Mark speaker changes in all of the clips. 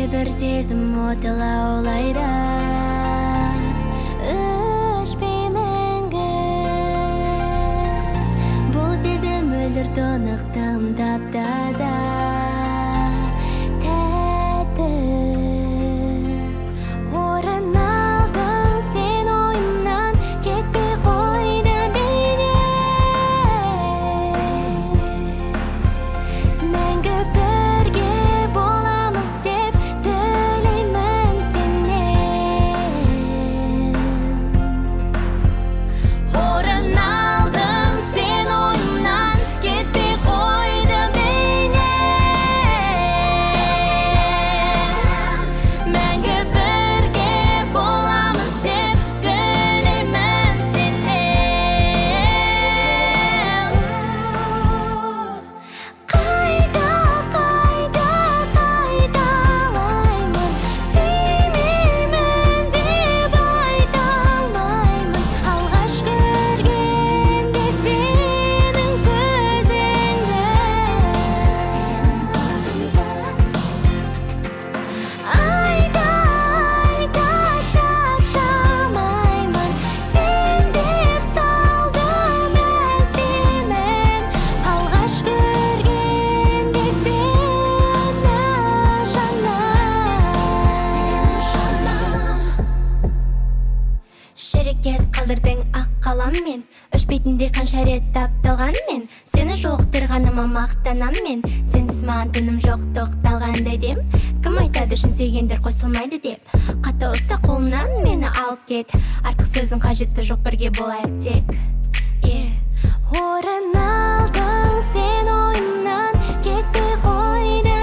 Speaker 1: бір сезім оты лаулайды, өшпей мәңгі. Бұл сезім өлдір тұнықтым тап-таза, тәтті. Орын алдың сен ойымнан, кетпей қойды бейнең. Мәңгі бірге боламыз деп тілеймін сенен. Орын алдың сен ойымнан, кетпей қойды бейнең. Мәңгі бірге боламыз деп тілеймін сенен. Қайта қайталаймын, сүймеймін деп айта алмаймын. Алғаш көргенде сенің көзіңді, айта шаршамаймын. Сен деп салдым әсемін, алғаш көргенде сені жаным. Шерекес қалдырдың ақ қаламмен, өшпейтіндей қанша рет тапталғанмен. Сені жоқтырғаныма мақтанам мен, сенсіз маған тыным жоқ тоқталғандай дем. Кім айтады шын сүйгендер қосылмайды деп? Қатты ұста қолымнан мені алып кет, артық сөзің қажетті жоқ, бірге болайық тек. Орын алдың сен ойымнан, кетпей қойды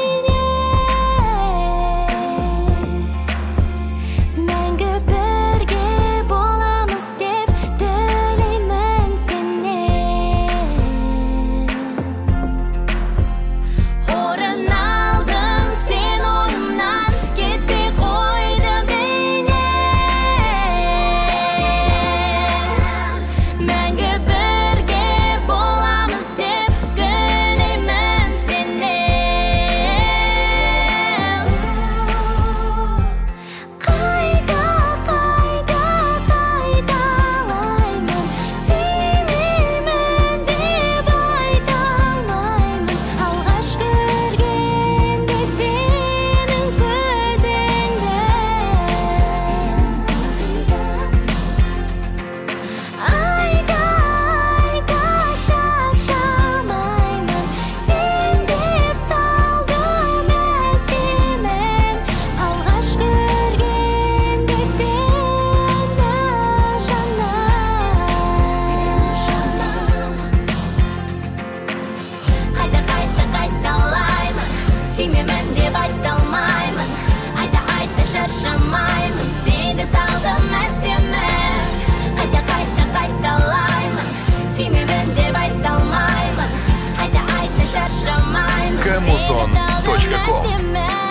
Speaker 1: бейнең. Мәңгі бірге боламыз деп тілеймін сенен. Орын алдың сен ойымнан, кетпей қойды бейнең. Мәңгі бірге боламыз деп тілеймін сенен. Қайта қайталаймын, сүймеймін деп айта алмаймын. Алғаш көргенде сенің көзіңді, айта шаршамаймын. Сен деп салдым әсемін, алғаш көргенде сені жаным. Қайта қайталаймын, сүймеймін деп айта алмаймын. Айта шаршамаймын, сен деп салдым әсемін. Қайта қайталаймын, сүймеймін деп айта алмаймын. Айта шаршамаймын, сен деп салдым
Speaker 2: Камузон.com.
Speaker 1: әсемін.